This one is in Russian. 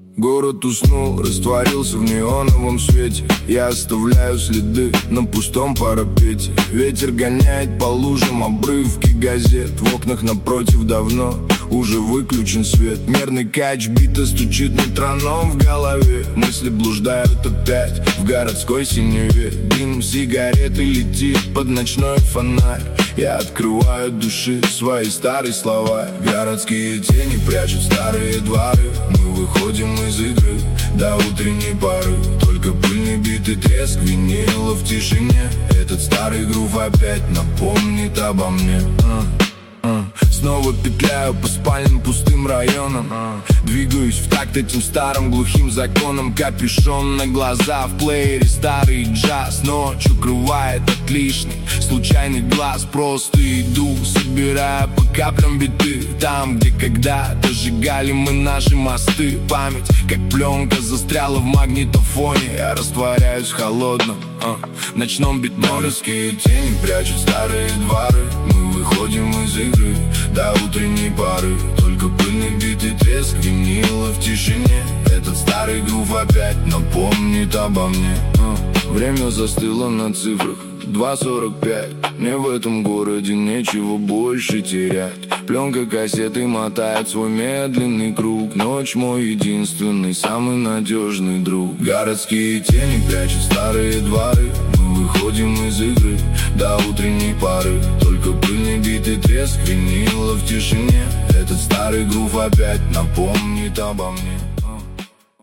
Город уснул, растворился в неоновом свете. Я оставляю следы на пустом парапете. Ветер гоняет по лужам обрывки газет. В окнах напротив давно уже выключен свет. Мерный кач бита стучит метроном в голове. Мысли блуждают опять в городской синеве. Дым сигареты летит под ночной фонарь. Я открываю от души свои старые слова. Городские тени прячут старые дворы. Мы выходим из игры до утренней поры. Только пыльный бит и треск винила в тишине. Этот старый грув опять напомнит обо мне. Снова петляю по спальным пустым районам. Двигаюсь в такт этим старым глухим законам. Капюшон на глаза, в плеере старый джаз. Ночь укрывает от лишних случайный глаз. Просто иду, собирая по каплям биты. Там, где когда-то сжигали мы наши мосты. Память, как пленка, застряла в магнитофоне. Я растворяюсь в холодном ночном бетоне. Городские тени прячут старые дворы. Мы выходим из игры до утренней поры. Только пыльный бит и треск винила в тишине. Этот старый грув опять напомнит обо мне. Время застыло на цифрах 2:45. Мне в этом городе нечего больше терять. Пленка кассеты мотает свой медленный круг. Ночь мой единственный, самый надежный друг. Городские тени прячут старые дворы. Мы выходим из игры до утренней поры. Только пыльный бит и треск винила в тишине. Этот старый грув опять напомнит обо мне.